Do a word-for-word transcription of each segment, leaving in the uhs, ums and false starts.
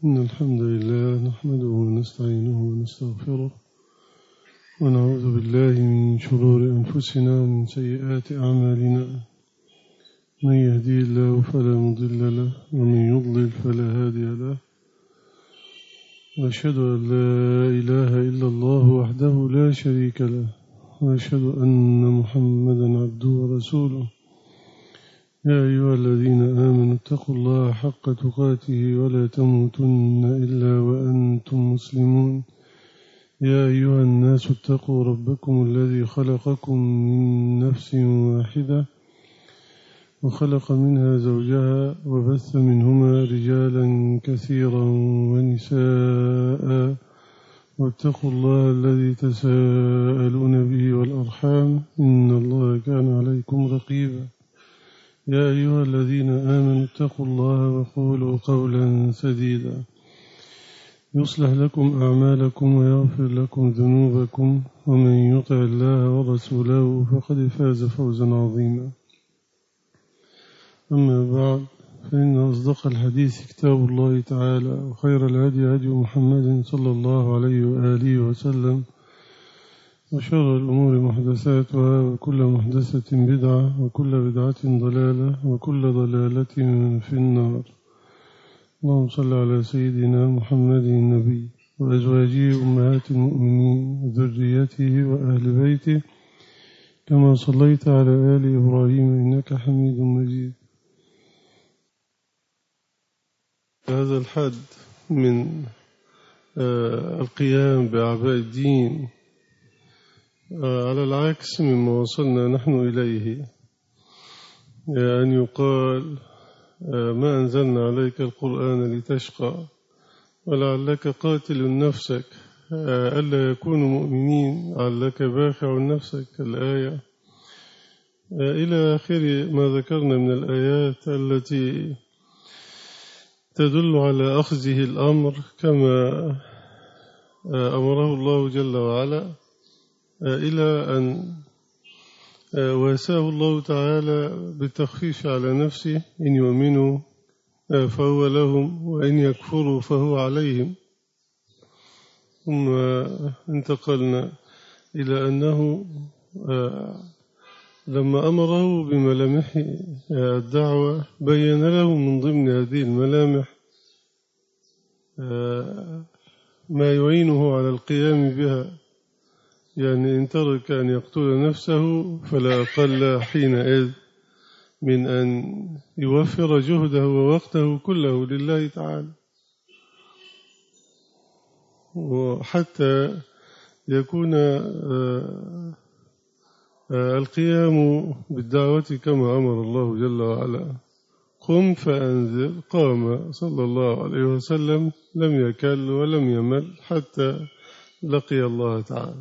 إن الحمد لله نحمده ونستعينه ونستغفره ونعوذ بالله من شرور أنفسنا ومن سيئات أعمالنا. من يهدي الله فلا مضل له ومن يضلل فلا هادي له. وأشهد أن لا إله إلا الله وحده لا شريك له وأشهد أن محمدا عبده ورسوله. يا أيها الذين آمنوا اتقوا الله حق تقاته ولا تموتن إلا وأنتم مسلمون. يا أيها الناس اتقوا ربكم الذي خلقكم من نفس واحدة وخلق منها زوجها وبث منهما رجالا كثيرا ونساء واتقوا الله الذي تساءلون به والأرحام إن الله كان عليكم رقيبا. يا أيها الذين آمنوا اتقوا الله وقولوا قولا سديدا يصلح لكم أعمالكم ويغفر لكم ذنوبكم ومن يطع الله ورسوله فقد فاز فوزا عظيما. أما بعد فإن أصدق الحديث كتاب الله تعالى وخير الهدي هدي محمد صلى الله عليه وآله وسلم وشر الأمور محدثاتها وكل محدثة بدعة وكل بدعة ضلالة وكل ضلالة في النار. اللهم صل على سيدنا محمد النبي وأزواجه أمهات المؤمنين وذريته وأهل بيته كما صليت على آل إبراهيم إنك حميد مجيد. هذا الحد من القيام بأعباء الدين على العكس مما وصلنا نحن إليه، أن يقال ما أنزلنا عليك القرآن لتشقى ولعلك قاتل نفسك ألا يكونوا مؤمنين علك باخع نفسك الآية إلى آخر ما ذكرنا من الآيات التي تدل على أخذه الأمر كما أمره الله جل وعلا، إلى أن واساه الله تعالى بالتخفيف على نفسه إن يؤمنوا فهو لهم وإن يكفروا فهو عليهم. ثم انتقلنا إلى أنه لما أمره بملامح الدعوة بين له من ضمن هذه الملامح ما يعينه على القيام بها، يعني إن ترك أن يقتل نفسه فلا أقل حينئذ من أن يوفر جهده ووقته كله لله تعالى، وحتى يكون القيام بالدعوة كما أمر الله جل وعلا. قم فأنذر، قام صلى الله عليه وسلم لم يكل ولم يمل حتى لقي الله تعالى.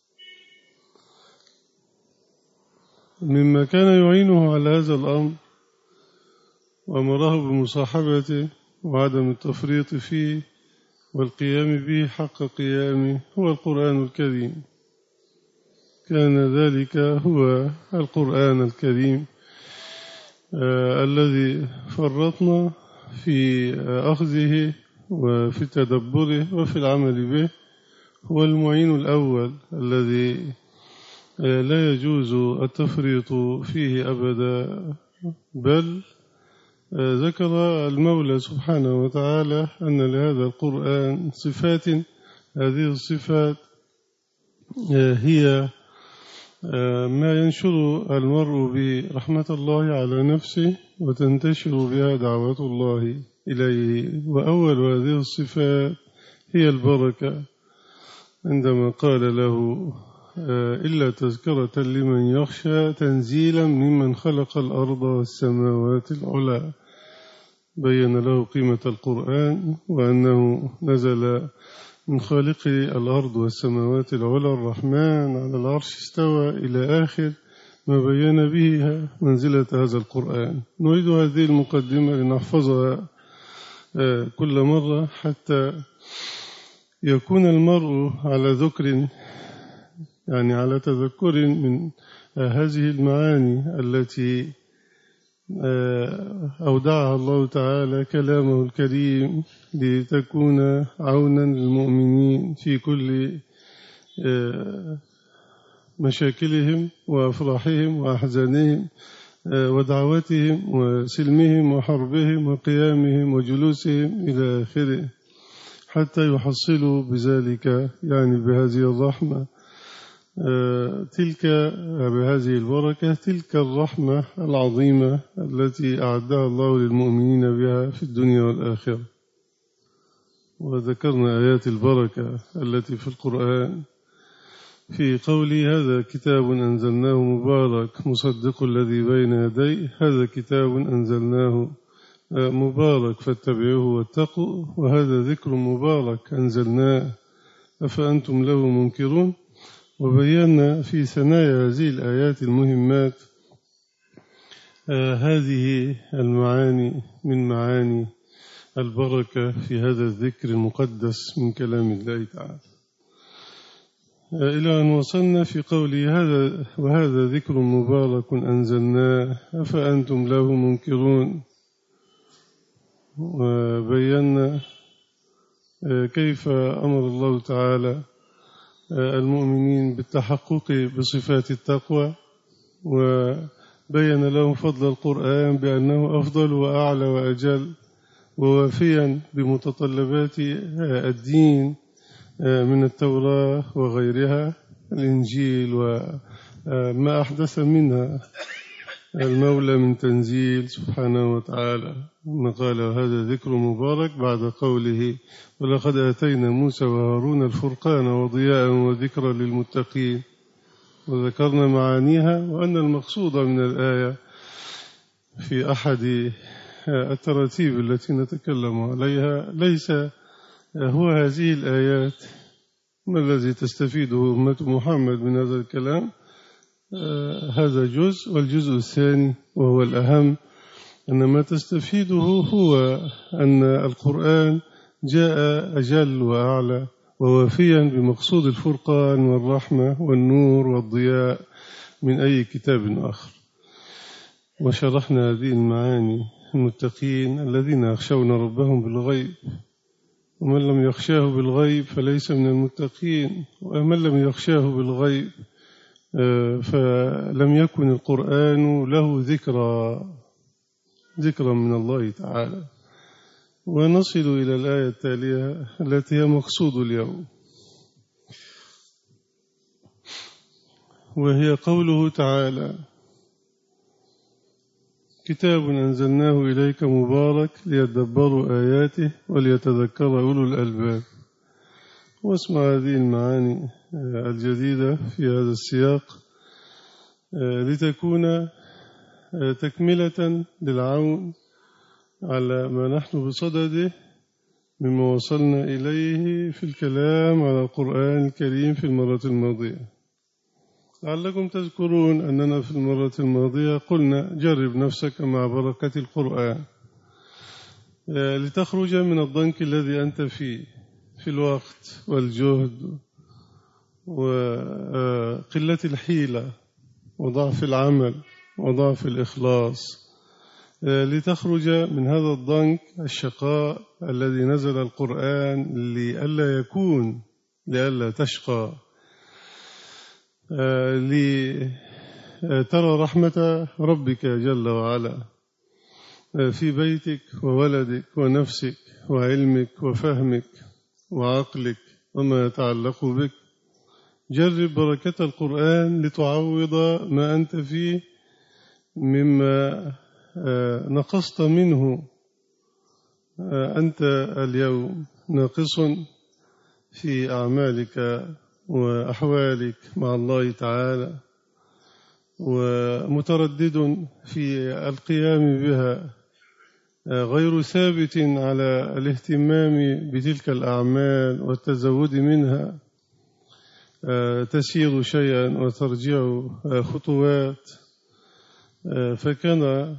مما كان يعينه على هذا الأمر وأمره بمصاحبته وعدم التفريط فيه والقيام به حق قيامه هو القرآن الكريم. كان ذلك هو القرآن الكريم آه الذي فرطنا في أخذه وفي تدبره وفي العمل به، هو المعين الأول الذي لا يجوز التفريط فيه أبدا، بل ذكر المولى سبحانه وتعالى أن لهذا القرآن صفات، هذه الصفات هي ما ينشر المرء برحمة الله على نفسه وتنتشر بها دعوة الله إليه. وأول هذه الصفات هي البركة، عندما قال له إلا تذكرة لمن يخشى تنزيلا ممن خلق الأرض والسماوات العلى، بين له قيمة القرآن وأنه نزل من خالق الأرض والسماوات العلى الرحمن على العرش استوى إلى آخر ما بين به منزلة هذا القرآن. نريد هذه المقدمة لنحفظها كل مرة حتى يكون المرء على ذكر، يعني على تذكر من هذه المعاني التي أودعها الله تعالى كلامه الكريم لتكون عونا للمؤمنين في كل مشاكلهم وأفراحهم وأحزانهم ودعوتهم وسلمهم وحربهم وقيامهم وجلوسهم إلى آخره، حتى يحصلوا بذلك يعني بهذه الرحمة تلك بهذه البركة تلك الرحمة العظيمة التي أعدها الله للمؤمنين بها في الدنيا والآخرة. وذكرنا آيات البركة التي في القرآن في قولي هذا كتاب أنزلناه مبارك مصدق الذي بين يديه، هذا كتاب أنزلناه مبارك فاتبعوه واتقوا، وهذا ذكر مبارك أنزلناه أفأنتم له منكرون. وبينا في ثنايا هذه الآيات المهمات آه هذه المعاني من معاني البركة في هذا الذكر المقدس من كلام الله تعالى، آه إلى أن وصلنا في قوله هذا وهذا ذكر مبارك أنزلناه أفأنتم له منكرون. وبينا آه كيف أمر الله تعالى المؤمنين بالتحقق بصفات التقوى، وبين لهم فضل القرآن بأنه أفضل وأعلى وأجل ووافيا بمتطلبات الدين من التوراة وغيرها، الإنجيل وما أحدث منها المولى من تنزيل سبحانه وتعالى. ثم قال هذا ذكر مبارك بعد قوله ولقد آتينا موسى وهارون الفرقان وضياء وذكرا للمتقين. وذكرنا معانيها، وأن المقصود من الآية في أحد التراتيب التي نتكلم عليها ليس هو هذه الآيات ما الذي تستفيده أمة محمد من هذا الكلام، هذا جزء، والجزء الثاني وهو الأهم أن ما تستفيده هو أن القرآن جاء أجل وأعلى ووافيا بمقصود الفرقان والرحمة والنور والضياء من أي كتاب آخر. وشرحنا هذه المعاني المتقين الذين يخشون ربهم بالغيب، ومن لم يخشاه بالغيب فليس من المتقين، ومن لم يخشاه بالغيب فلم يكن القرآن له ذكرى ذكرى من الله تعالى. ونصل إلى الآية التالية التي هي مقصود اليوم، وهي قوله تعالى كتاب أنزلناه إليك مبارك ليدبروا آياته وليتذكر أولو الألباب. واسمع هذه المعاني الجديدة في هذا السياق لتكون تكملة للعون على ما نحن بصدده مما وصلنا إليه في الكلام على القرآن الكريم في المرة الماضية. لعلكم تذكرون أننا في المرة الماضية قلنا جرب نفسك مع بركة القرآن لتخرج من الضنك الذي أنت فيه في الوقت والجهد وقلة الحيلة وضعف العمل وضعف الإخلاص، لتخرج من هذا الضنك الشقاء الذي نزل القرآن لئلا يكون لئلا تشقى، لترى رحمة ربك جل وعلا في بيتك وولدك ونفسك وعلمك وفهمك وعقلك وما يتعلق بك. جرب بركة القرآن لتعوض ما أنت فيه مما نقصت منه. أنت اليوم ناقص في أعمالك وأحوالك مع الله تعالى، ومتردد في القيام بها، غير ثابت على الاهتمام بتلك الأعمال والتزود منها، تسير شيئا وترجع خطوات. فكان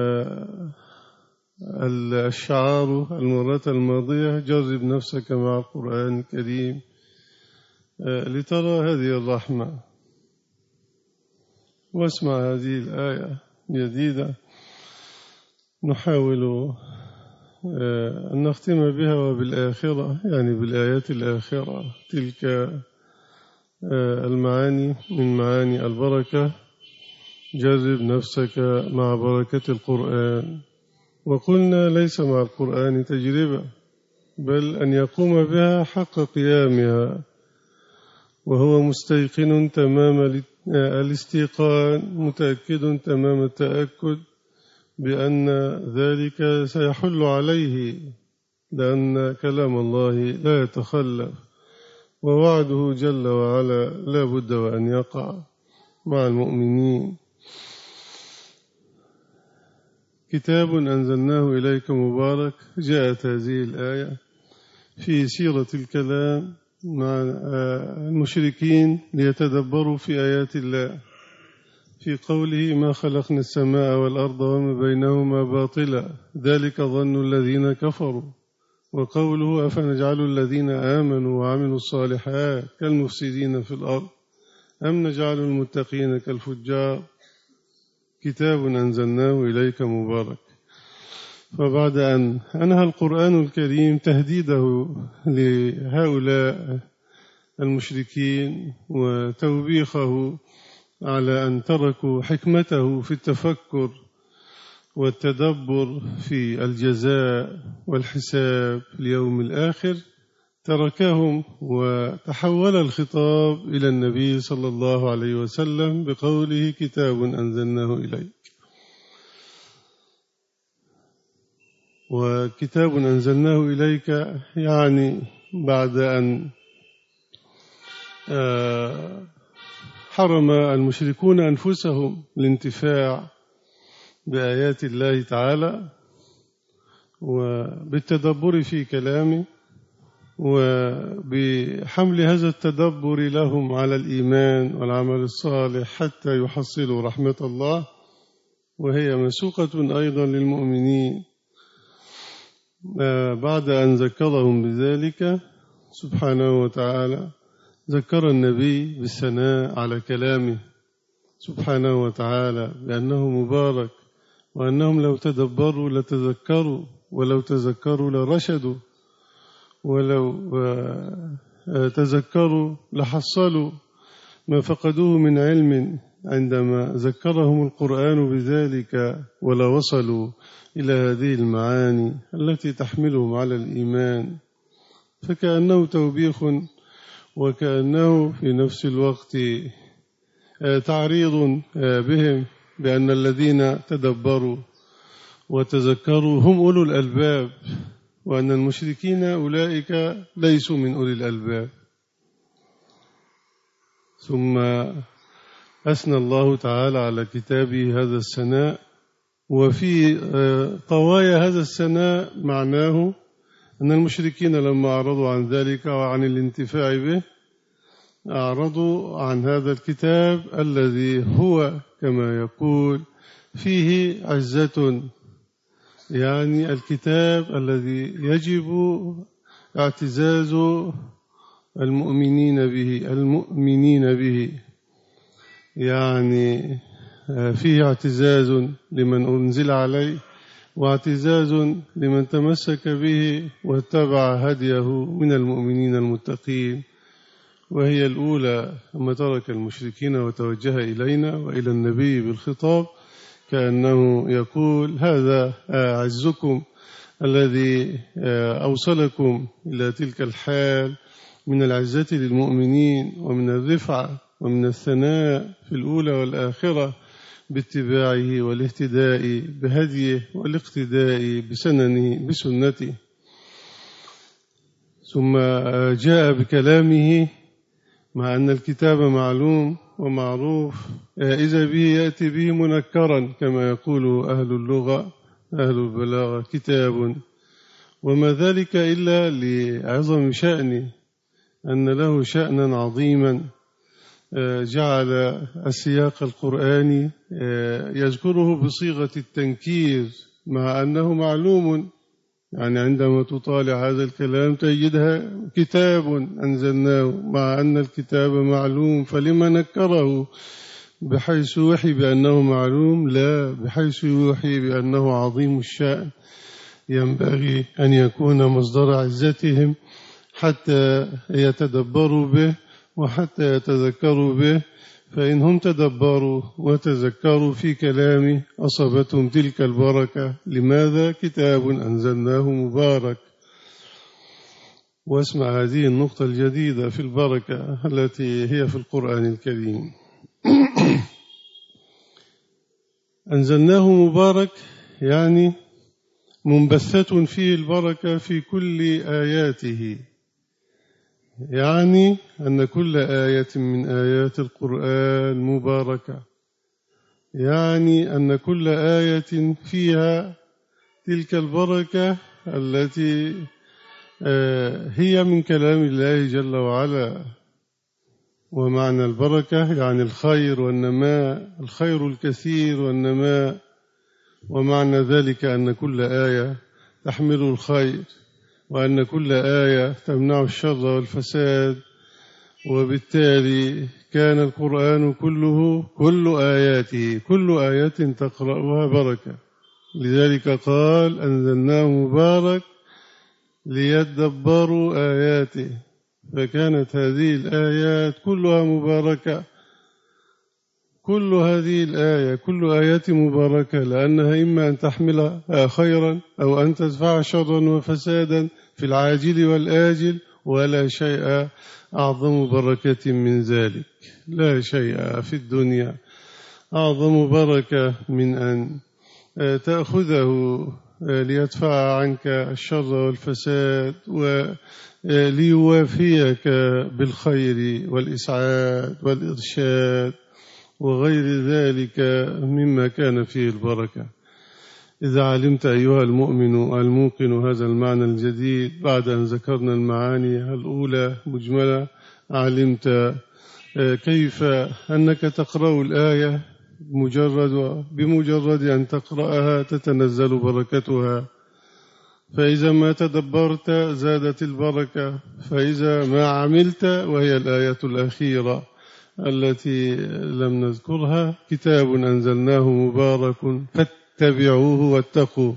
الشعار المرة الماضية جرب نفسك مع القرآن الكريم لترى هذه الرحمة. واسمع هذه الآية الجديدة نحاول أن نختم بها وبالآخرة، يعني بالآيات الآخرة، تلك المعاني من معاني البركة. جرب نفسك مع بركة القرآن. وقلنا ليس مع القرآن تجربة، بل أن يقوم بها حق قيامها وهو مستيقن تمام الاستيقان، متأكد تمام التأكد بأن ذلك سيحل عليه، لأن كلام الله لا يتخلف، ووعده جل وعلا لا بد وأن يقع مع المؤمنين. كتاب أنزلناه إليك مبارك، جاءت هذه الآية في سيرة الكلام مع المشركين ليتدبروا في آيات الله، في قوله ما خلقنا السماء والأرض وما بينهما باطلا ذلك ظن الذين كفروا، وقوله أفنجعل الذين آمنوا وعملوا الصالحات كالمفسدين في الأرض أم نجعل المتقين كالفجار. كتاب أنزلناه إليك مبارك. فبعد أن أنهى القرآن الكريم تهديده لهؤلاء المشركين وتوبيخه على أن تركوا حكمته في التفكر والتدبر في الجزاء والحساب في اليوم الآخر، تركهم وتحول الخطاب إلى النبي صلى الله عليه وسلم بقوله كتاب أنزلناه إليك. وكتاب أنزلناه إليك يعني بعد أن حرم المشركون أنفسهم الانتفاع بآيات الله تعالى وبالتدبر في كلامه وبحمل هذا التدبر لهم على الإيمان والعمل الصالح حتى يحصلوا رحمة الله، وهي مسوقة أيضا للمؤمنين. بعد أن ذكرهم بذلك سبحانه وتعالى ذكر النبي بالثناء على كلامه سبحانه وتعالى بأنه مبارك، وأنهم لو تدبروا لتذكروا، ولو تذكروا لرشدوا، ولو تذكروا لحصلوا ما فقدوه من علم عندما ذكرهم القرآن بذلك، ولا وصلوا إلى هذه المعاني التي تحملهم على الإيمان. فكأنه توبيخ، وكأنه في نفس الوقت تعريض بهم بأن الذين تدبروا وتذكروا هم أولو الألباب، وأن المشركين أولئك ليسوا من أولي الألباب. ثم أثنى الله تعالى على كتابه هذا الثناء، وفي طوايا هذا الثناء معناه أن المشركين لما أعرضوا عن ذلك وعن الانتفاع به أعرضوا عن هذا الكتاب الذي هو كما يقول فيه عزة، يعني الكتاب الذي يجب اعتزاز المؤمنين به المؤمنين به يعني فيه اعتزاز لمن أنزل عليه، واعتزاز لمن تمسك به واتبع هديه من المؤمنين المتقين. وهي الأولى لما ترك المشركين وتوجه إلينا وإلى النبي بالخطاب، كأنه يقول هذا عزكم الذي أوصلكم إلى تلك الحال من العزة للمؤمنين ومن الرفعة ومن الثناء في الأولى والآخرة باتباعه والاهتداء بهديه والاقتداء بسننه بسنته. ثم جاء بكلامه مع أن الكتاب معلوم ومعروف، إذا به يأتي به منكرا كما يقول أهل اللغة أهل البلاغة كتاب، وما ذلك إلا لعظم شأنه، أن له شأنا عظيما جعل السياق القرآني يذكره بصيغة التنكير مع أنه معلوم. يعني عندما تطالع هذا الكلام تجدها كتاب أنزلناه مع أن الكتاب معلوم، فلما نكره بحيث يوحي بأنه معلوم، لا، بحيث يوحي بأنه عظيم الشأن ينبغي أن يكون مصدر عزتهم حتى يتدبروا به وحتى يتذكروا به. فإنهم تدبروا وتذكروا في كلامي أصابتهم تلك البركة. لماذا؟ كتاب أنزلناه مبارك. واسمع هذه النقطة الجديدة في البركة التي هي في القرآن الكريم. أنزلناه مبارك يعني منبثة فيه البركة في كل آياته، يعني أن كل آية من آيات القرآن مباركة، يعني أن كل آية فيها تلك البركة التي هي من كلام الله جل وعلا. ومعنى البركة يعني الخير والنماء، الخير الكثير والنماء. ومعنى ذلك أن كل آية تحمل الخير، وأن كل آية تمنع الشر والفساد. وبالتالي كان القرآن كله، كل آياته، كل آية تقرأها بركة. لذلك قال أنزلناه مبارك ليدبروا آياته. فكانت هذه الآيات كلها مباركة، كل هذه الآية، كل آيات مباركة، لأنها إما أن تحمل خيرا أو أن تدفع شرا وفسادا في العاجل والآجل، ولا شيء أعظم بركة من ذلك. لا شيء في الدنيا أعظم بركة من أن تأخذه ليدفع عنك الشر والفساد وليوافيك بالخير والإسعاد والإرشاد وغير ذلك مما كان فيه البركة. إذا علمت أيها المؤمن الموقن هذا المعنى الجديد بعد أن ذكرنا المعاني الأولى مجملة، علمت كيف أنك تقرأ الآية مجرد بمجرد أن تقرأها تتنزل بركتها. فإذا ما تدبرت زادت البركة، فإذا ما عملت، وهي الآية الأخيرة التي لم نذكرها، كتاب أنزلناه مبارك فاتبعوه واتقوا.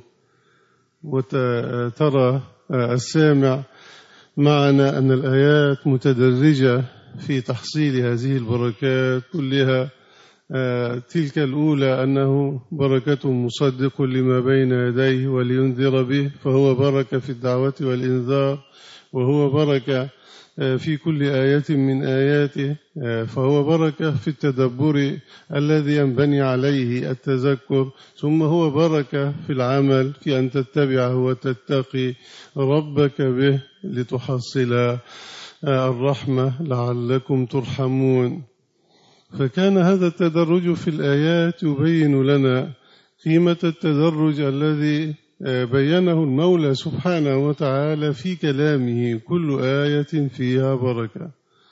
وترى السامع معنا أن الآيات متدرجة في تحصيل هذه البركات كلها. تلك الأولى أنه بركة مصدق لما بين يديه ولينذر به، فهو بركة في الدعوة والإنذار، وهو بركة في كل آية من آياته، فهو بركة في التدبر الذي ينبني عليه التذكر، ثم هو بركة في العمل في أن تتبعه وتتقي ربك به لتحصل الرحمة لعلكم ترحمون. فكان هذا التدرج في الآيات يبين لنا قيمة التدرج الذي بينه المولى سبحانه وتعالى في كلامه، كل آية فيها بركة.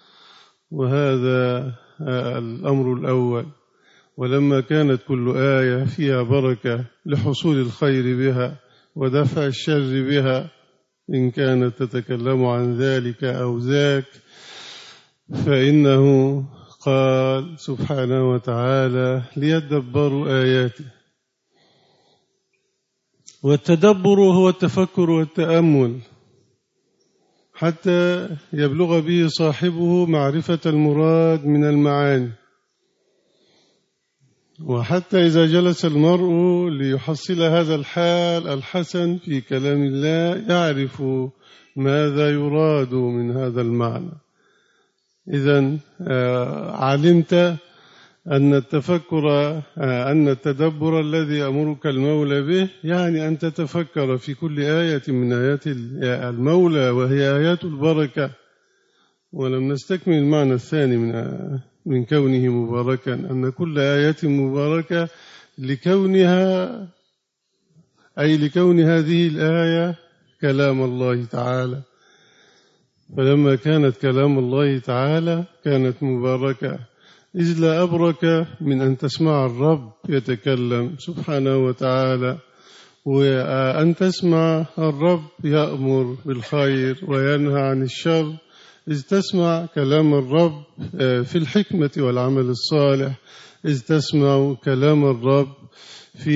وهذا الأمر الأول. ولما كانت كل آية فيها بركة لحصول الخير بها ودفع الشر بها، إن كانت تتكلم عن ذلك أو ذاك، فإنه قال سبحانه وتعالى ليدبروا آياته. والتدبر هو التفكر والتأمل حتى يبلغ به صاحبه معرفة المراد من المعاني، وحتى إذا جلس المرء ليحصل هذا الحال الحسن في كلام الله يعرف ماذا يراد من هذا المعنى. إذن علمت أن التفكر أن التدبر الذي أمرك المولى به يعني أن تتفكر في كل آية من آيات المولى، وهي آيات البركة. ولم نستكمل المعنى الثاني من من كونه مباركا، أن كل آية مباركة لكونها أي لكون هذه الآية كلام الله تعالى. فلما كانت كلام الله تعالى كانت مباركة، إذ لا أبرك من أن تسمع الرب يتكلم سبحانه وتعالى، وأن تسمع الرب يأمر بالخير وينهى عن الشر، إذ تسمع كلام الرب في الحكمة والعمل الصالح إذ تسمع كلام الرب في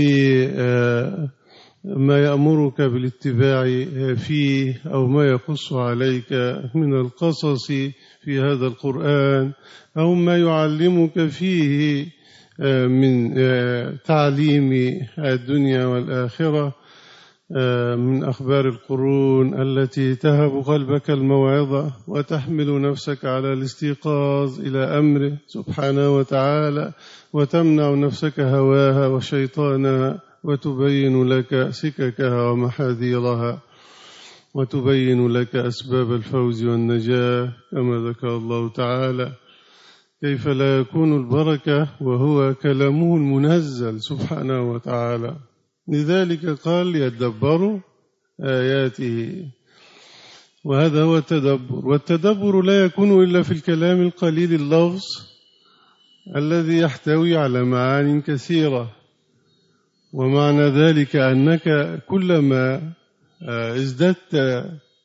ما يأمرك بالاتباع فيه أو ما يقص عليك من القصص في هذا القرآن أو ما يعلمك فيه من تعليم الدنيا والآخرة من أخبار القرون التي تهب قلبك الموعظة وتحمل نفسك على الاستيقاظ إلى أمره سبحانه وتعالى وتمنع نفسك هواها وشيطانها وتبين لك سككها ومحاذيرها وتبين لك أسباب الفوز والنجاة كما ذكر الله تعالى. كيف لا يكون البركة وهو كلامه المنزل سبحانه وتعالى؟ لذلك قال ليدبروا آياته، وهذا هو التدبر. والتدبر لا يكون إلا في الكلام القليل اللفظ الذي يحتوي على معاني كثيرة. ومعنى ذلك أنك كلما ازددت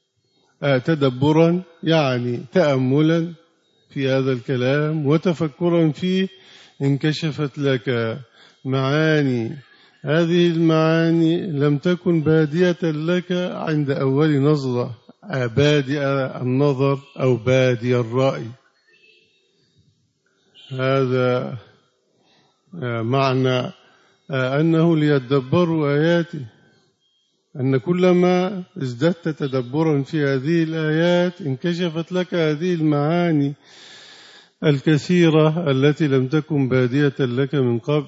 تدبرا يعني تأملا في هذا الكلام وتفكرا فيه انكشفت لك معاني. هذه المعاني لم تكن بادية لك عند أول نظرة، بادئ النظر أو بادئ الرأي. هذا معنى أنه ليدبروا آياته، أن كلما ازددت تدبرا في هذه الآيات انكشفت لك هذه المعاني الكثيرة التي لم تكن بادية لك من قبل.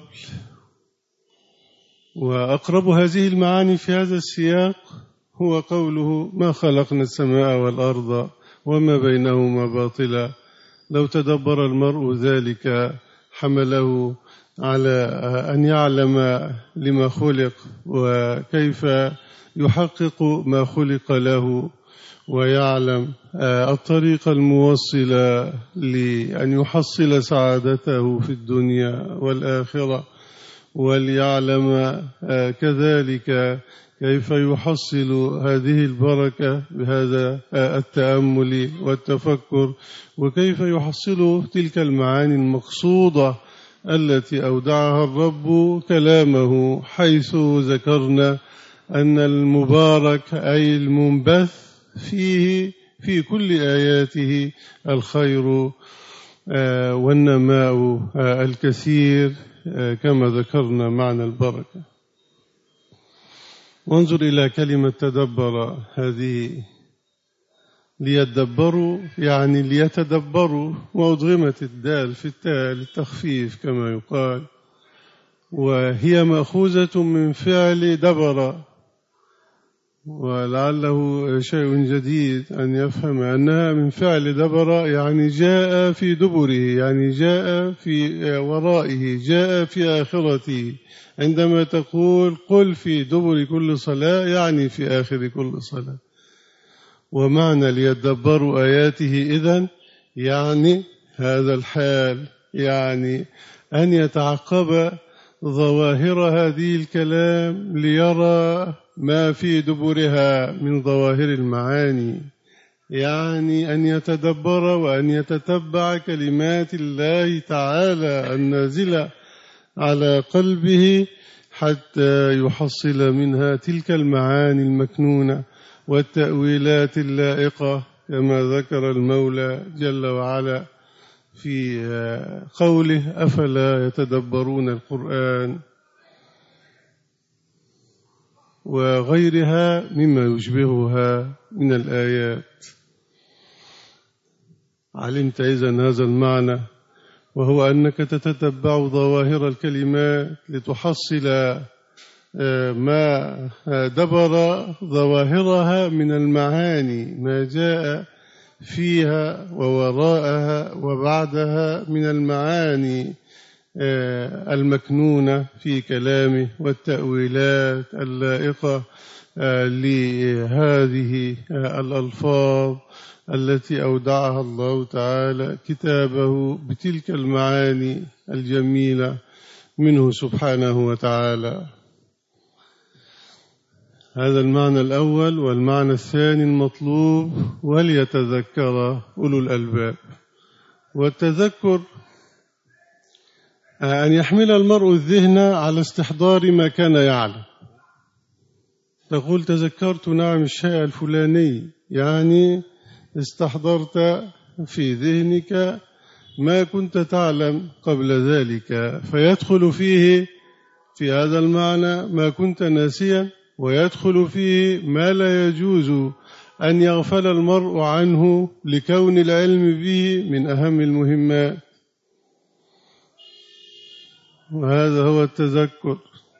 وأقرب هذه المعاني في هذا السياق هو قوله ما خلقنا السماء والأرض وما بينهما باطلا. لو تدبر المرء ذلك حمله على أن يعلم لما خلق وكيف يحقق ما خلق له، ويعلم الطريق الموصلة لأن يحصل سعادته في الدنيا والآخرة، وليعلم كذلك كيف يحصل هذه البركة بهذا التأمل والتفكر، وكيف يحصل تلك المعاني المقصودة التي أودعها الرب كلامه، حيث ذكرنا أن المبارك أي المنبث فيه في كل آياته الخير والنماء الكثير كما ذكرنا معنى البركة. وانظر إلى كلمة تدبر هذه، ليدبروا يعني ليتدبروا، وأضغمت الدال في التاء للتخفيف كما يقال، وهي مأخوذة من فعل دبر، ولعله شيء جديد أن يفهم أنها من فعل دبر يعني جاء في دبره، يعني جاء في ورائه، جاء في آخرته. عندما تقول قل في دبر كل صلاة يعني في آخر كل صلاة. ومعنى ليدبروا آياته إذن يعني هذا الحال، يعني أن يتعقب ظواهر هذه الكلام ليرى ما في دبرها من ظواهر المعاني، يعني أن يتدبر وأن يتتبع كلمات الله تعالى النازلة على قلبه حتى يحصل منها تلك المعاني المكنونة والتأويلات اللائقة كما ذكر المولى جل وعلا في قوله أفلا يتدبرون القرآن وغيرها مما يشبهها من الآيات. علمت إذن هذا المعنى، وهو أنك تتتبع ظواهر الكلمات لتحصل ما دبر ظواهرها من المعاني، ما جاء فيها ووراءها وبعدها من المعاني المكنونة في كلامه والتأويلات اللائقة لهذه الألفاظ التي أودعها الله تعالى كتابه بتلك المعاني الجميلة منه سبحانه وتعالى. هذا المعنى الأول. والمعنى الثاني المطلوب وليتذكر أولو الألباب. والتذكر أن يحمل المرء الذهن على استحضار ما كان يعلم. تقول تذكرت نعم الشيء الفلاني، يعني استحضرت في ذهنك ما كنت تعلم قبل ذلك، فيدخل فيه في هذا المعنى ما كنت ناسيا، ويدخل فيه ما لا يجوز أن يغفل المرء عنه لكون العلم به من أهم المهمات، وهذا هو التذكر.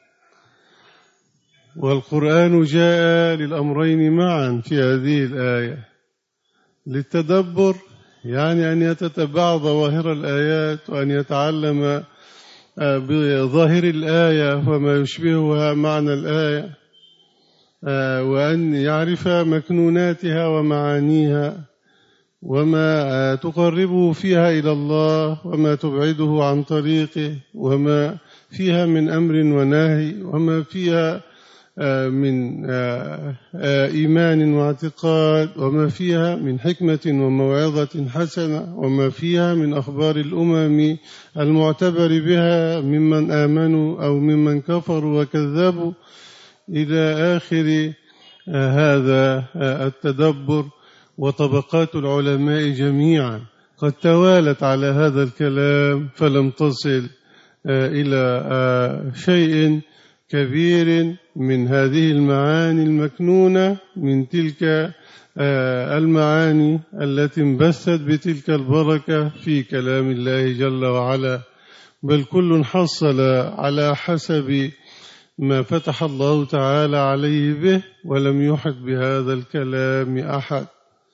والقرآن جاء للأمرين معا في هذه الآية، للتدبر يعني أن يتتبع ظواهر الآيات، وأن يتعلم بظاهر الآية وما يشبهها معنى الآية، وأن يعرف مكنوناتها ومعانيها، وما تقربه فيها إلى الله، وما تبعده عن طريقه، وما فيها من أمر ونهي، وما فيها من إيمان واعتقاد، وما فيها من حكمة وموعظة حسنة، وما فيها من أخبار الأمم المعتبر بها ممن آمنوا أو ممن كفروا وكذبوا إلى آخر هذا التدبر. وطبقات العلماء جميعا قد توالت على هذا الكلام، فلم تصل إلى شيء كبير من هذه المعاني المكنونة من تلك المعاني التي انبثت بتلك البركة في كلام الله جل وعلا، بل كل حصل على حسب ما فتح الله تعالى عليه به، ولم يحط بهذا الكلام أحد.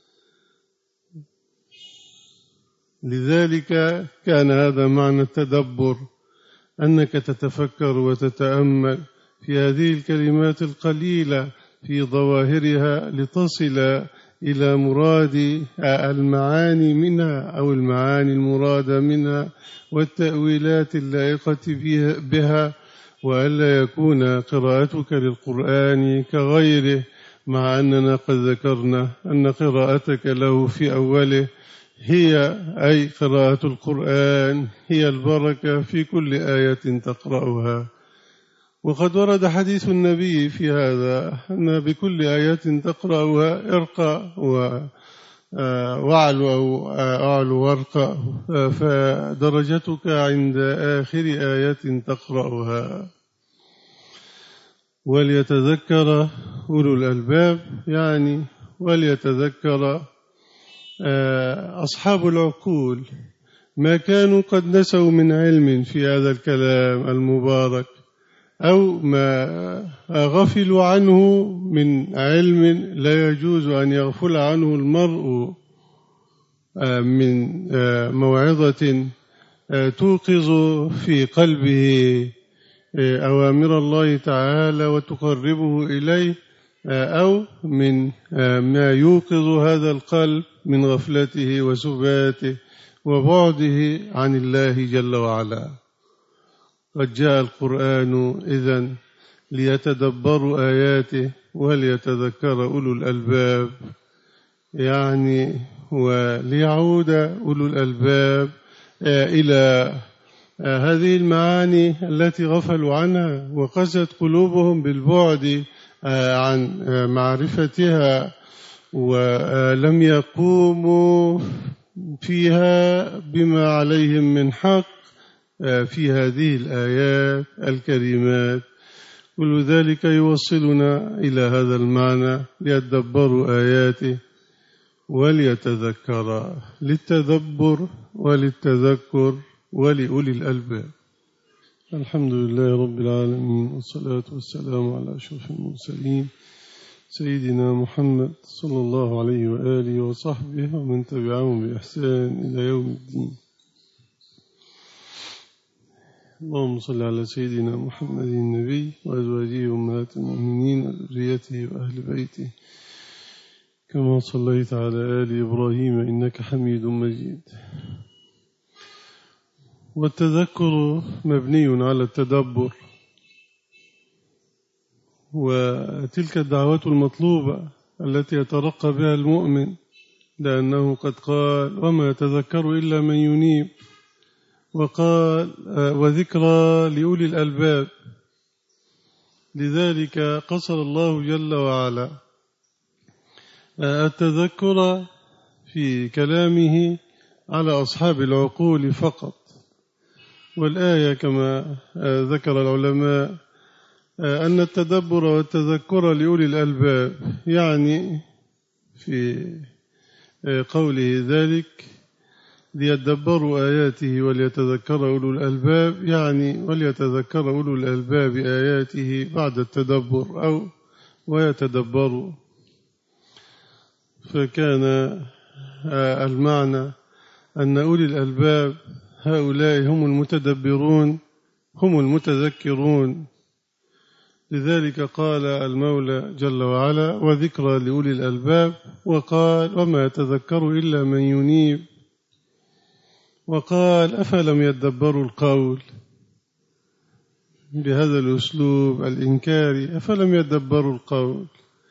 لذلك كان هذا معنى التدبر، أنك تتفكر وتتأمل في هذه الكلمات القليلة في ظواهرها لتصل إلى مراد المعاني منها أو المعاني المرادة منها والتأويلات اللائقة بها، وألا يكون قراءتك للقرآن كغيره، مع أننا قد ذكرنا أن قراءتك له في أوله هي أي قراءة القرآن هي البركة في كل آية تقرأها. وقد ورد حديث النبي في هذا، أن بكل آية تقرأها ارقى واعلو أو أعلو وارقى، فدرجتك عند آخر آية تقرأها. وليتذكر أولو الألباب، يعني وليتذكر أصحاب العقول ما كانوا قد نسوا من علم في هذا الكلام المبارك، أو ما غفلوا عنه من علم لا يجوز أن يغفل عنه المرء من موعظة توقظ في قلبه أوامر الله تعالى وتقربه إليه، أو من ما يوقظ هذا القلب من غفلته وسباته وبعده عن الله جل وعلا. قد جاء القرآن إذن ليتدبروا آياته وليتذكر أولو الألباب، يعني وليعود أولو الألباب إلى هذه المعاني التي غفلوا عنها وقست قلوبهم بالبعد عن معرفتها، ولم يقوموا فيها بما عليهم من حق في هذه الآيات الكريمات. كل ذلك يوصلنا إلى هذا المعنى، ليتدبروا آياته وليتذكر، للتدبر وللتذكر ولأولي الألباب. الحمد لله رب العالمين، والصلاة والسلام على أشرف المرسلين سيدنا محمد صلى الله عليه وآله وصحبه ومن تبعهم بإحسان إلى يوم الدين. اللهم صل على سيدنا محمد النبي وأزواجه أمهات المؤمنين وذريته وأهل بيته كما صليت على آل إبراهيم إنك حميد مجيد. والتذكر مبني على التدبر، وتلك الدعوة المطلوبة التي يترقى بها المؤمن، لأنه قد قال وما يتذكر إلا من ينيب. وقال وذكرى لأولي الألباب. لذلك قصر الله جل وعلا التذكر في كلامه على أصحاب العقول فقط. والآية كما ذكر العلماء أن التدبر والتذكر لأولي الألباب، يعني في قوله ذلك ليدبروا آياته وليتذكر أولو الألباب، يعني وليتذكر أولو الألباب آياته بعد التدبر أو ويتدبروا. فكان المعنى أن أولي الألباب هؤلاء هم المتدبرون هم المتذكرون. لذلك قال المولى جل وعلا وذكرى لأولي الألباب، وقال وما يتذكر إلا من ينيب، وقال أفلم يدبروا القول بهذا الأسلوب الإنكاري، أفلم يدبروا القول.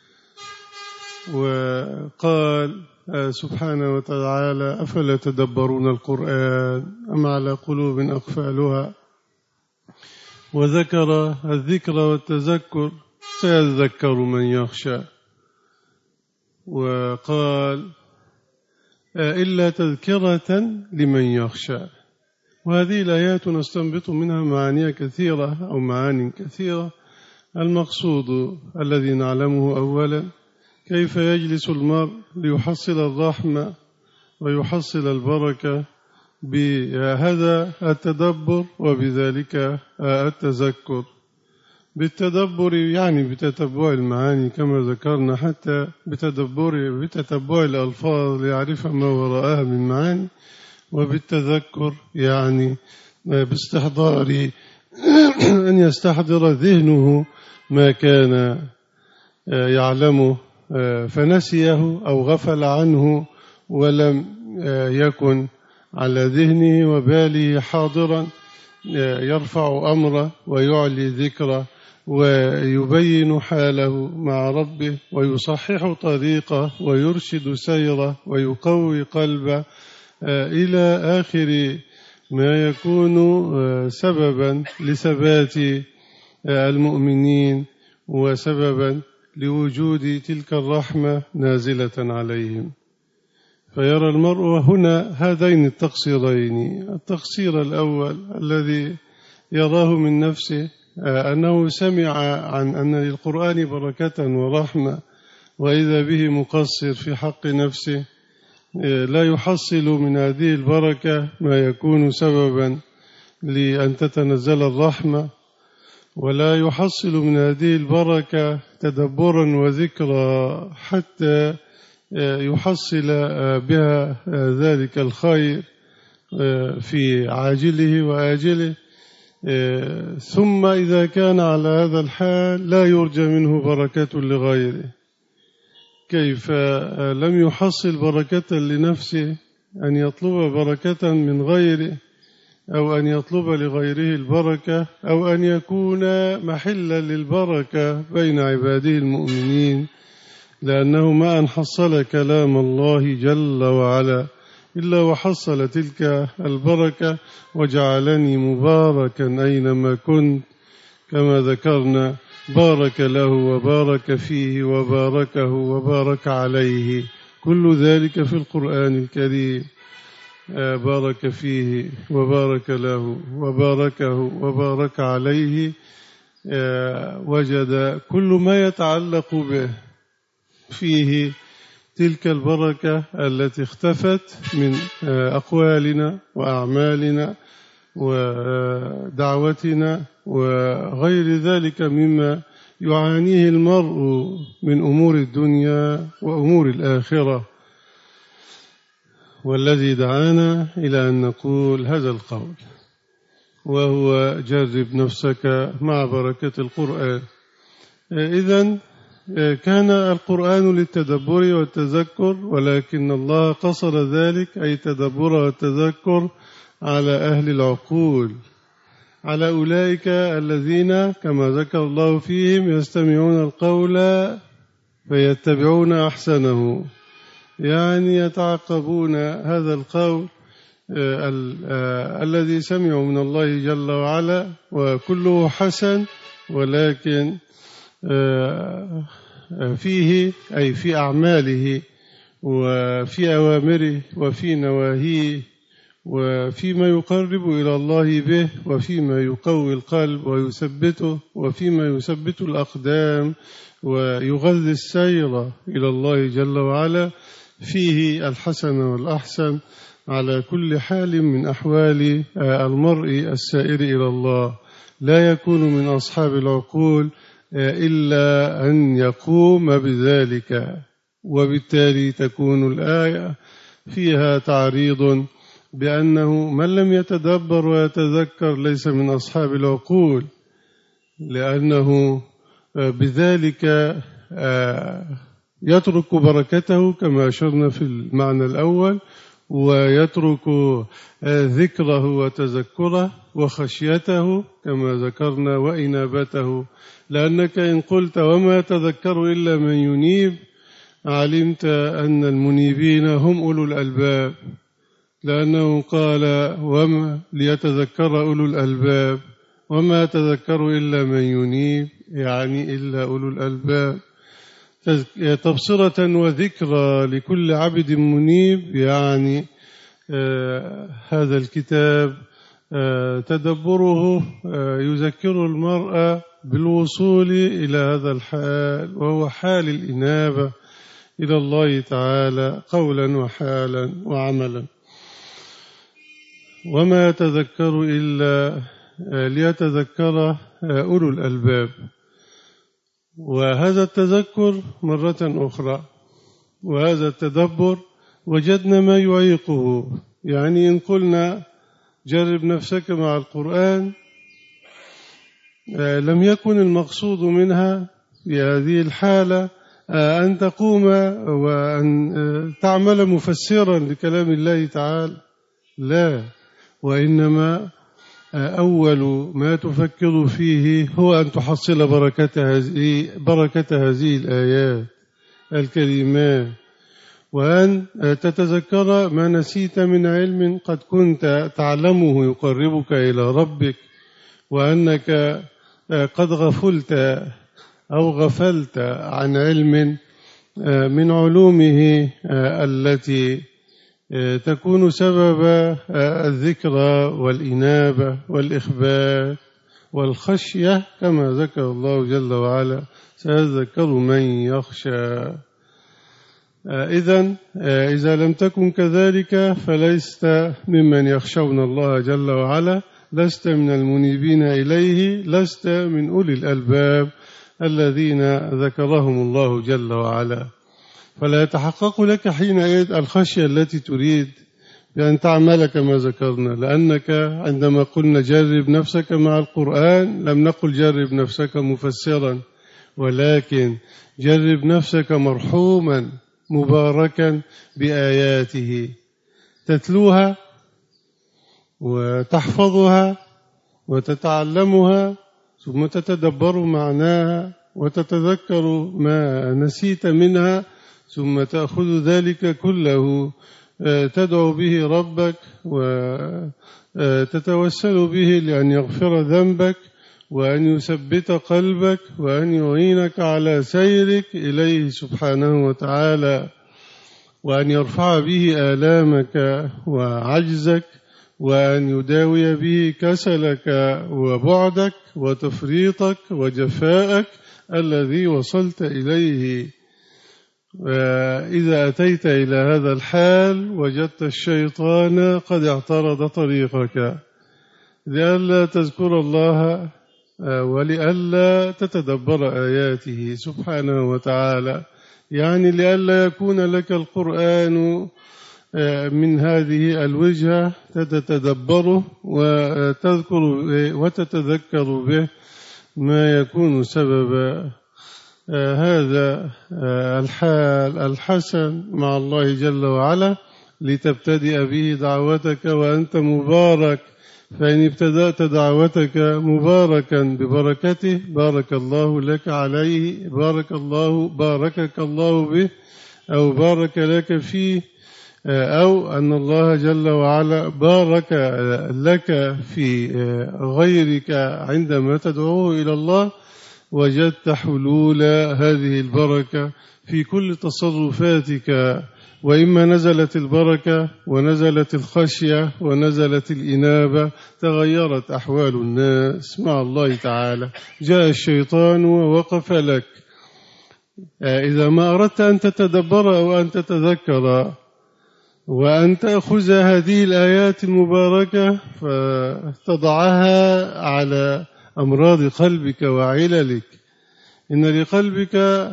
وقال سبحانه وتعالى أفلا يتدبرون القرآن أم على قلوب أقفالها. وذكر الذكر والتذكر سيذكر من يخشى، وقال إلا تذكرة لمن يخشى. وهذه الآيات نستنبط منها معاني كثيرة أو معاني كثيرة. المقصود الذي نعلمه أولا كيف يجلس المرء ليحصل الرحمة ويحصل البركة بهذا التدبر وبذلك التذكر. بالتدبر يعني بتتبع المعاني كما ذكرنا، حتى بتدبر بتتبع الألفاظ ليعرف ما وراءها من معاني. وبالتذكر يعني باستحضار أن يستحضر ذهنه ما كان يعلمه فنسيه أو غفل عنه ولم يكن على ذهنه وباله حاضرا، يرفع أمره ويعلي ذكره ويبين حاله مع ربه ويصحح طريقه ويرشد سيره ويقوي قلبه إلى آخر ما يكون سببا لثبات المؤمنين وسببا لوجود تلك الرحمة نازلة عليهم. فيرى المرء هنا هذين التقصيرين: التقصير الأول الذي يراه من نفسه أنه سمع عن أن للقرآن بركة ورحمة، وإذا به مقصر في حق نفسه لا يحصل من هذه البركة ما يكون سببا لأن تتنزل الرحمة، ولا يحصل من هذه البركة تدبرا وذكرا حتى يحصل بها ذلك الخير في عاجله وآجله. ثم إذا كان على هذا الحال لا يرجى منه بركة لغيره. كيف لم يحصل بركة لنفسه أن يطلب بركة من غيره، أو أن يطلب لغيره البركة، أو أن يكون محلا للبركة بين عباده المؤمنين، لأنه ما أن حصل كلام الله جل وعلا إلا وحصل تلك البركة وجعلني مباركا أينما كنت، كما ذكرنا بارك له وبارك فيه وباركه وبارك عليه، كل ذلك في القرآن الكريم. بارك فيه وبارك له وباركه وبارك عليه، وجد كل ما يتعلق به فيه تلك البركة التي اختفت من أقوالنا وأعمالنا ودعوتنا وغير ذلك مما يعانيه المرء من أمور الدنيا وأمور الآخرة. والذي دعانا إلى أن نقول هذا القول، وهو جرب نفسك مع بركة القرآن. إذن كان القرآن للتدبر والتذكر، ولكن الله قصر ذلك أي تدبر والتذكر على أهل العقول، على أولئك الذين كما ذكر الله فيهم يستمعون القول فيتبعون أحسنه، يعني يتعقبون هذا القول الذي سمعوا من الله جل وعلا وكله حسن، ولكن فيه أي في أعماله وفي أوامره وفي نواهيه وفيما يقرب إلى الله به وفيما يقوي القلب ويثبته وفيما يثبت الأقدام ويغذي السير إلى الله جل وعلا، فيه الحسن والأحسن على كل حال من أحوال المرء السائر إلى الله. لا يكون من أصحاب العقول إلا أن يقوم بذلك. وبالتالي تكون الآية فيها تعريض بأنه من لم يتدبر ويتذكر ليس من أصحاب العقول، لأنه بذلك يترك بركته كما أشرنا في المعنى الأول، ويترك ذكره وتذكره وخشيته كما ذكرنا وإنابته. لأنك إن قلت وما يتذكر إلا من ينيب علمت أن المنيبين هم أولو الألباب، لأنه قال وما ليتذكر أولو الألباب، وما يتذكر إلا من ينيب يعني إلا أولو الألباب. تبصرة وذكرى لكل عبد منيب، يعني آه هذا الكتاب آه تدبره آه يذكر المرء بالوصول إلى هذا الحال، وهو حال الإنابة إلى الله تعالى قولا وحالا وعملا. وما يتذكر إلا ليتذكر أولو الألباب. وهذا التذكر مرة أخرى وهذا التدبر وجدنا ما يعيقه. يعني إن قلنا جرب نفسك مع القرآن، لم يكن المقصود منها في هذه الحالة أن تقوم وأن تعمل مفسرا لكلام الله تعالى، لا، وإنما أول ما تفكر فيه هو أن تحصل بركة هذه بركة هذه الآيات الكريمات، وأن تتذكر ما نسيت من علم قد كنت تعلمه يقربك إلى ربك، وأنك قد غفلت أو غفلت عن علم من علومه التي تكون سبب الذكرى والإنابة والإخبار والخشية، كما ذكر الله جل وعلا سيذكر من يخشى. إذن إذا لم تكن كذلك فلست ممن يخشون الله جل وعلا، لست من المنيبين إليه، لست من أولي الألباب الذين ذكرهم الله جل وعلا. فلا يتحقق لك حينئذ الخشية التي تريد بأن تعمل كما ذكرنا، لأنك عندما قلنا جرب نفسك مع القرآن لم نقل جرب نفسك مفسرا، ولكن جرب نفسك مرحوما مباركا بآياته، تتلوها وتحفظها وتتعلمها ثم تتدبر معناها وتتذكر ما نسيت منها، ثم تأخذ ذلك كله تدعو به ربك وتتوسل به لأن يغفر ذنبك وأن يثبت قلبك وأن يعينك على سيرك إليه سبحانه وتعالى، وأن يرفع به آلامك وعجزك، وأن يداوي به كسلك وبعدك وتفريطك وجفاءك الذي وصلت إليه. إذا أتيت إلى هذا الحال وجدت الشيطان قد اعترض طريقك لئلا تذكر الله ولئلا تتدبر آياته سبحانه وتعالى، يعني لئلا يكون لك القرآن من هذه الوجهة تتدبره وتذكر وتتذكر به ما يكون سبب هذا الحال الحسن مع الله جل وعلا، لتبتدئ به دعوتك وأنت مبارك. فإن ابتدأت دعوتك مباركا ببركته بارك الله لك عليه، بارك الله باركك الله به أو بارك لك فيه، أو أن الله جل وعلا بارك لك في غيرك عندما تدعوه إلى الله، وجدت حلول هذه البركة في كل تصرفاتك، وإما نزلت البركة ونزلت الخشية ونزلت الإنابة، تغيرت أحوال الناس مع الله تعالى. جاء الشيطان ووقف لك إذا ما أردت أن تتدبر أو أن تتذكر وأن تأخذ هذه الآيات المباركة فتضعها على أمراض قلبك وعللك. إن لقلبك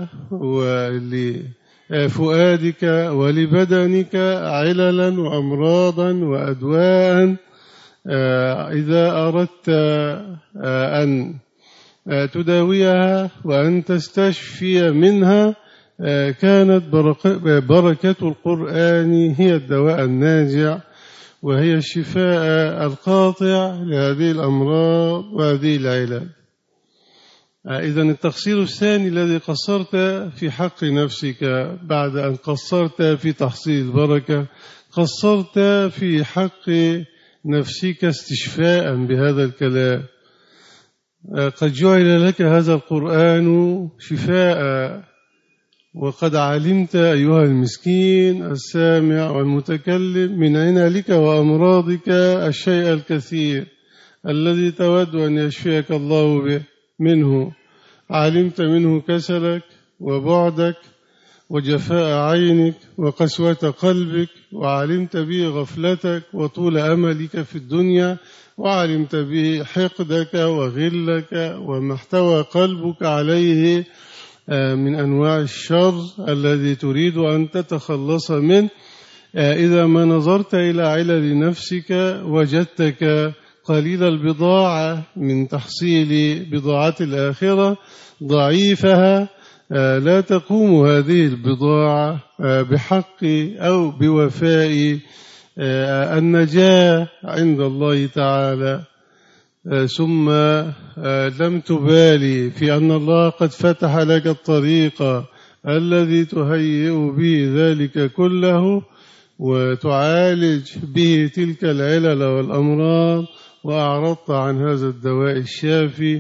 ولفؤادك ولبدنك عللا وأمراضا وأدواء، إذا أردت أن تداويها وأن تستشفي منها كانت بركة القرآن هي الدواء الناجع، وهي الشفاء القاطع لهذه الأمراض وهذه العلاج. إذن التقصير الثاني الذي قصرت في حق نفسك بعد أن قصرت في تحصيل البركة، قصرت في حق نفسك استشفاء بهذا الكلام. قد جعل لك هذا القرآن شفاء، وقد علمت أيها المسكين السامع والمتكلم من عنلك وأمراضك الشيء الكثير الذي تود أن يشفيك الله به منه. علمت منه كسلك وبعدك وجفاء عينك وقسوة قلبك، وعلمت به غفلتك وطول أملك في الدنيا، وعلمت به حقدك وغلك وما احتوى قلبك عليه من أنواع الشر الذي تريد أن تتخلص منه. إذا ما نظرت إلى علل نفسك وجدتك قليل البضاعة من تحصيل بضاعة الآخرة، ضعيفها، لا تقوم هذه البضاعة بحق أو بوفاء النجاة عند الله تعالى، ثم لم تبالي في أن الله قد فتح لك الطريق الذي تهيئ به ذلك كله وتعالج به تلك العلل والأمراض، وأعرضت عن هذا الدواء الشافي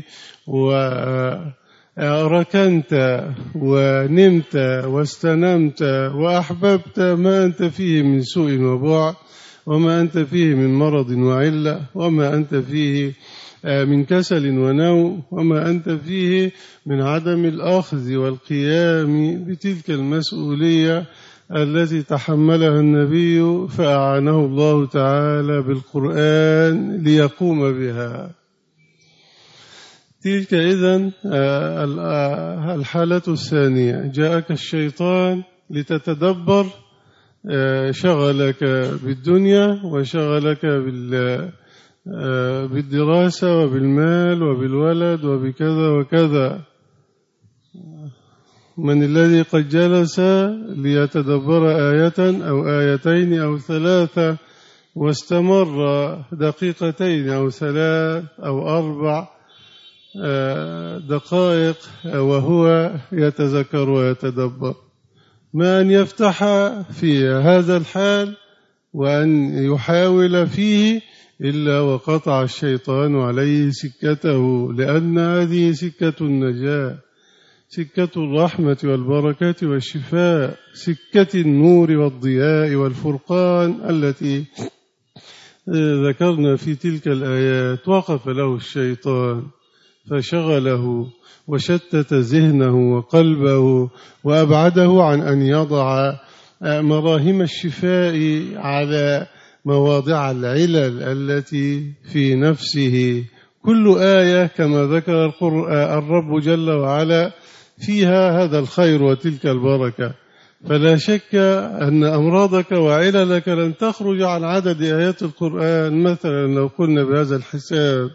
وركنت ونمت واستنمت وأحببت ما أنت فيه من سوء وبعد، وما أنت فيه من مرض وعلة، وما أنت فيه من كسل ونوم، وما أنت فيه من عدم الأخذ والقيام بتلك المسؤولية التي تحملها النبي فأعانه الله تعالى بالقرآن ليقوم بها. تلك إذن الحالة الثانية. جاءك الشيطان لتتدبر، شغلك بالدنيا وشغلك بالدراسة وبالمال وبالولد وبكذا وكذا. من الذي قد جلس ليتدبر آية أو آيتين أو ثلاثة واستمر دقيقتين أو ثلاث أو أربع دقائق وهو يتذكر ويتدبر؟ ما أن يفتح في هذا الحال وأن يحاول فيه إلا وقطع الشيطان عليه سكته، لأن هذه سكة النجاة، سكة الرحمة والبركة والشفاء، سكة النور والضياء والفرقان التي ذكرنا في تلك الآيات. وقف له الشيطان فشغله وشتت ذهنه وقلبه وأبعده عن أن يضع مراهم الشفاء على مواضع العلل التي في نفسه. كل آية كما ذكر الرب جل وعلا فيها هذا الخير وتلك البركة، فلا شك أن أمراضك وعللك لن تخرج عن عدد آيات القرآن. مثلا لو قلنا بهذا الحساب،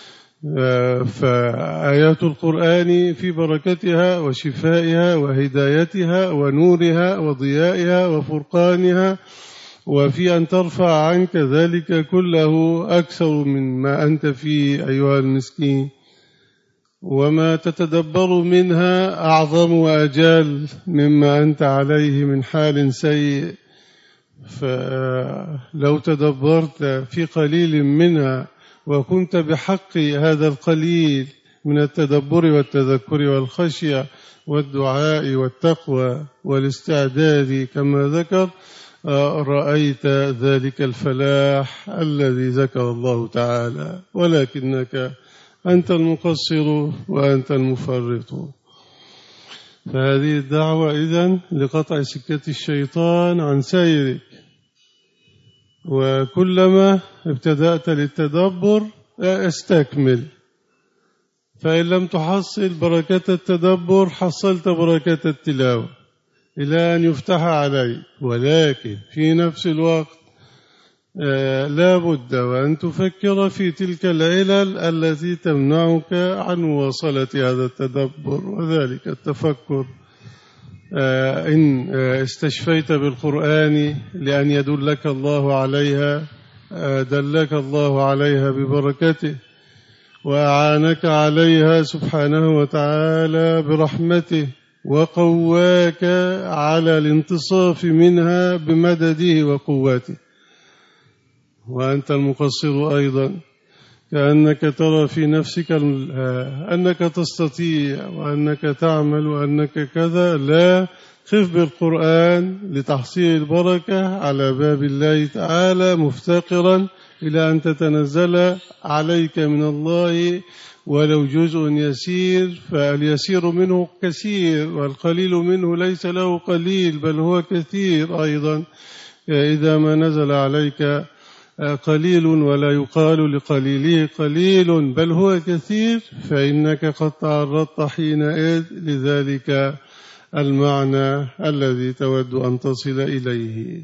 فآيات القرآن في بركتها وشفائها وهدايتها ونورها وضيائها وفرقانها، وفي أن ترفع عنك ذلك كله أكثر مما أنت فيه أيها المسكين، وما تتدبر منها أعظم وأجل مما أنت عليه من حال سيء. فلو تدبرت في قليل منها وكنت بحق هذا القليل من التدبر والتذكر والخشية والدعاء والتقوى والاستعداد كما ذكر، رأيت ذلك الفلاح الذي ذكر الله تعالى، ولكنك أنت المقصر وأنت المفرط. فهذه الدعوة إذن لقطع سكة الشيطان عن سيرك، وكلما ابتدأت للتدبر استكمل، فإن لم تحصل بركة التدبر حصلت بركة التلاوة إلى أن يفتح عليك. ولكن في نفس الوقت لا بد وأن تفكر في تلك العلل التي تمنعك عن مواصلة هذا التدبر، وذلك التفكر. إن استشفيت بالقرآن لأن يدلك الله عليها دلك الله عليها ببركته، وأعانك عليها سبحانه وتعالى برحمته، وقواك على الانتصاف منها بمدده وقوته. وأنت المقصر أيضا كأنك ترى في نفسك أنك تستطيع وأنك تعمل وأنك كذا. لا، خف بالقرآن لتحصيل البركة على باب الله تعالى، مفتقرا إلى أن تتنزل عليك من الله ولو جزء يسير، فاليسير منه كثير والقليل منه ليس له قليل بل هو كثير أيضا. إذا ما نزل عليك قليل ولا يقال لقليله قليل بل هو كثير، فإنك قد تعرضت حينئذ لذلك المعنى الذي تود أن تصل إليه.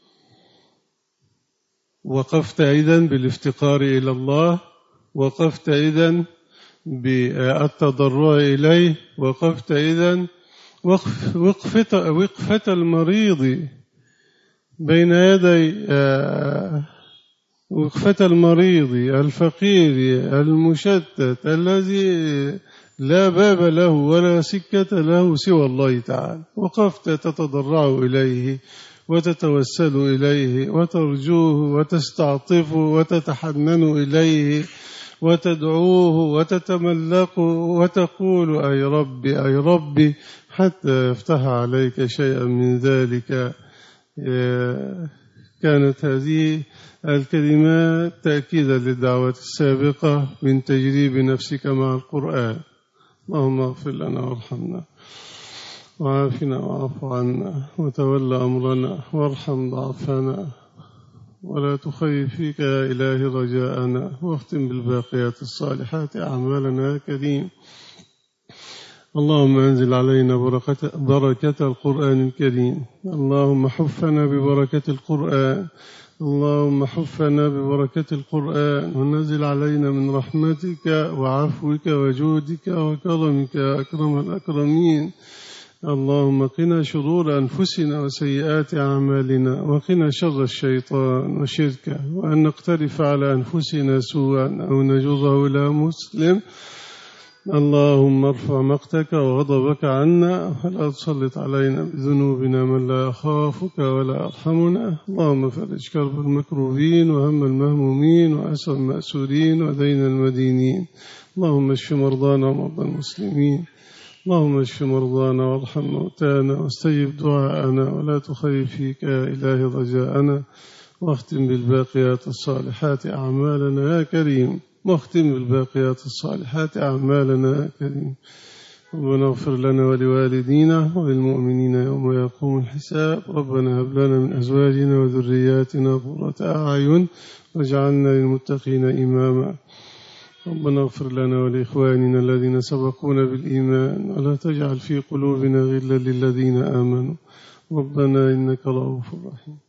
وقفت إذن بالافتقار إلى الله، وقفت إذن بالتضرع إليه، وقفت إذن وقف وقفة, وقفة المريض بين يدي وقفة المريض الفقير المشتت الذي لا باب له ولا سكة له سوى الله تعالى. وقفت تتضرع إليه وتتوسل إليه وترجوه وتستعطفه وتتحنن إليه وتدعوه وتتملقه وتقول أي ربي أي ربي، حتى يفتح عليك شيئا من ذلك. كانت هذه الكلمات تأكيدا للدعوة السابقة من تجريب نفسك مع القرآن. اللهم اغفر لنا وارحمنا وعافنا وعف عنا وتولى أمرنا وارحم ضعفنا، ولا تخيب فيك يا إلهي رجاءنا، واختم بالباقيات الصالحات أعمالنا يا كريم. اللهم انزل علينا بركة, بركة القرآن الكريم. اللهم حفنا ببركة القرآن، اللهم حفنا ببركة القرآن، ونزل علينا من رحمتك وعفوك وجودك وكرمك يا أكرم الأكرمين. اللهم قنا شرور أنفسنا وسيئات أعمالنا، وقنا شر الشيطان وشركه، وأن نقترف على أنفسنا سوءا أو نجره إلى مسلم. اللهم ارفع مقتك وغضبك عنا، ولا تسلط علينا بذنوبنا من لا يخافك ولا يرحمنا. اللهم فرج كرب المكروبين وهم المهمومين وأسر المأسورين ودين المدينين. اللهم اشف مرضانا ومرضى المسلمين. اللهم اشف مرضانا وارحم موتانا واستجب دعاءنا، ولا تخيب فيك يا إلهي رجاءنا. واختم بالباقيات الصالحات أعمالنا يا كريم، واختم بالباقيات الصالحات أعمالنا يا كريم. ربنا اغفر لنا ولوالدينا وللمؤمنين يوم يقوم الحساب. ربنا هب لنا من أزواجنا وذرياتنا قرة أعين واجعلنا للمتقين إماما. ربنا اغفر لنا ولإخواننا الذين سبقونا بالإيمان، ولا تجعل في قلوبنا غلا للذين آمنوا. ربنا إنك رؤوف رحيم.